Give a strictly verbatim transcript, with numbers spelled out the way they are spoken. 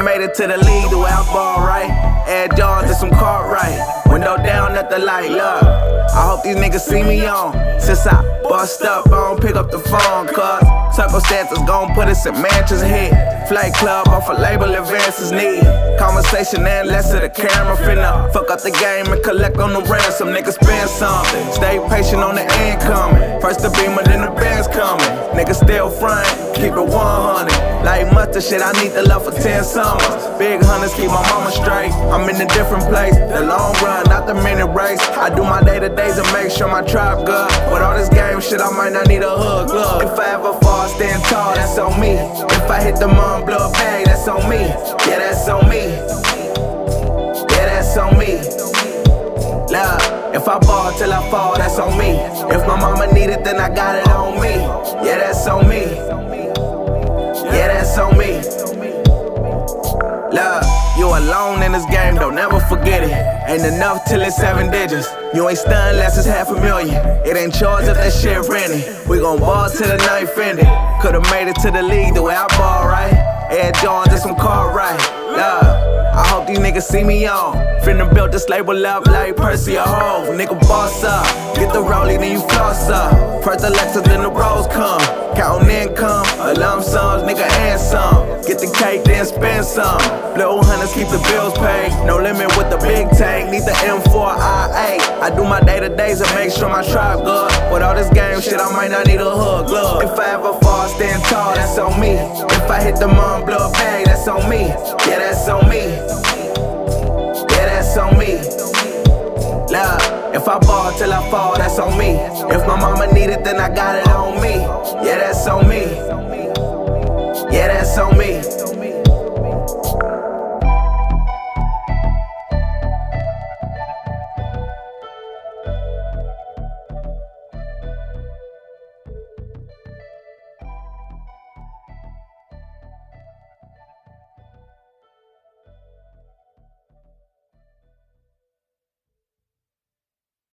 made it to the league, the way I ball right. Add John to some Cartwright. Window down at the light, look. I hope these niggas see me on. Since I bust up, I don't pick up the phone, cuz circumstances gon' put us in mansions hit. Flight club off a label, advances need conversation and less of the camera. Finna fuck up the game and collect on the ransom. Niggas spend something, stay patient on the end coming. First the beamer, then the band's coming. Niggas still front, keep it one hundred. Like mustard shit, I need the love for ten summers. Big hunters keep my mama straight. I'm in a different place, the long run, not the minute race. I do my day to days and make sure my tribe good. With all this game shit, I might not need a hood glove. If I ever fall, stand tall, that's on me. If I hit the mom, blow a bag, that's on me. Yeah, that's on me. Yeah, that's on me. Love, if I ball till I fall, that's on me. If my mama need it, then I got it on me. Yeah, that's on me. Yeah, that's on me. Love, you alone in this game, don't never forget it. Ain't enough till it's seven digits. You ain't stunned unless it's half a million. It ain't yours if that shit rented. We gon' ball till the ninth ended. Could've made it to the league the way I ball right. Air John did some Cartwright. Love, I hope these niggas see me on. Finna build this label up like Percy or Hove. Nigga boss up, get the rollie, then you floss up. First the Lexus, then the rolls come. Countin' income, a lump sums, nigga and some. Get the cake, then spend some. Blue hunters keep the bills paid. No limit with the big tank, need the M four I eight. I do my day to days and make sure my tribe good. With all this game shit, I might not need a hood glove. If I ever fall, stand tall, that's on me. If I hit the mom, blow a bag, that's on me. Yeah, that's on me. Yeah, that's on me. Love, if I ball till I fall, that's on me. If my mama need it, then I got it on me. Yeah, that's on me. Yeah, that's on me.